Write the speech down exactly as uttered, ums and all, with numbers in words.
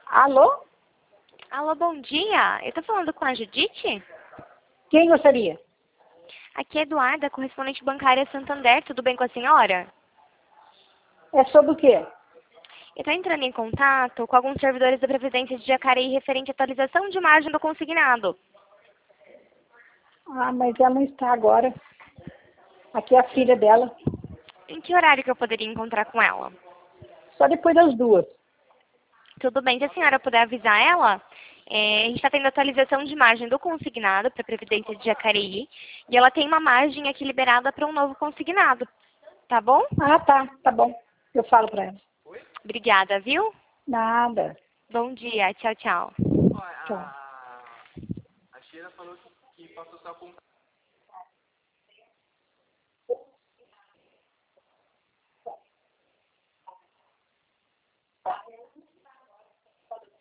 Alô? Alô, bom dia. Eu tô falando com a Judite? Quem gostaria? Aqui é Eduarda, correspondente bancária Santander. Tudo bem com a senhora? É sobre o quê? Eu tô entrando em contato com alguns servidores da Previdência de Jacareí referente à atualização de margem do consignado. Ah, mas ela não está agora. Aqui é a filha dela. Em que horário que eu poderia encontrar com ela? Só depois das duas. Tudo bem, se a senhora puder avisar ela, é, a gente está tendo atualização de margem do consignado para a Previdência de Jacareí e ela tem uma margem aqui liberada para um novo consignado. Tá bom? Ah, tá. Tá bom. Eu falo para ela. Obrigada, viu? Nada. Bom dia. Tchau, tchau. Tchau. A Sheila falou que passou só com